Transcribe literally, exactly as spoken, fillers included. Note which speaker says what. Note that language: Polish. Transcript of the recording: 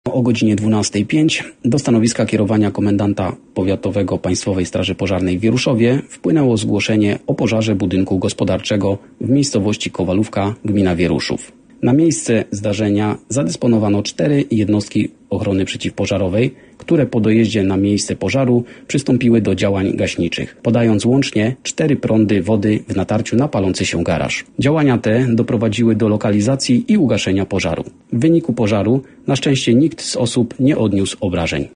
Speaker 1: O godzinie dwunastej pięć do stanowiska kierowania komendanta powiatowego Państwowej Straży Pożarnej w Wieruszowie wpłynęło zgłoszenie o pożarze budynku gospodarczego w miejscowości Kowalówka, gmina Wieruszów. Na miejsce zdarzenia zadysponowano cztery jednostki ochrony przeciwpożarowej, które po dojeździe na miejsce pożaru przystąpiły do działań gaśniczych, podając łącznie cztery prądy wody w natarciu na palący się garaż. Działania te doprowadziły do lokalizacji i ugaszenia pożaru. W wyniku pożaru na szczęście nikt z osób nie odniósł obrażeń.